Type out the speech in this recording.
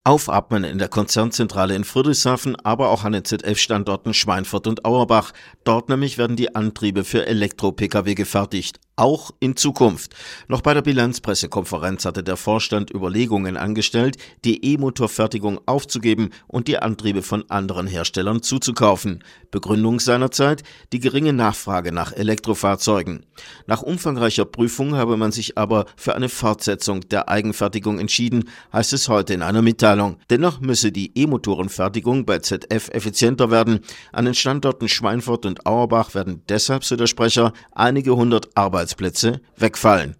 Aufatmen in der Konzernzentrale in Friedrichshafen, aber auch an den ZF-Standorten Schweinfurt und Auerbach. Dort nämlich werden die Antriebe für Elektro-Pkw gefertigt. Auch in Zukunft. Noch bei der Bilanzpressekonferenz hatte der Vorstand Überlegungen angestellt, die E-Motorfertigung aufzugeben und die Antriebe von anderen Herstellern zuzukaufen. Begründung seinerzeit: die geringe Nachfrage nach Elektrofahrzeugen. Nach umfangreicher Prüfung habe man sich aber für eine Fortsetzung der Eigenfertigung entschieden, heißt es heute in einer Mitteilung. Dennoch müsse die E-Motorenfertigung bei ZF effizienter werden. An den Standorten Schweinfurt und Auerbach werden deshalb, so der Sprecher, einige hundert Arbeitsplätze wegfallen.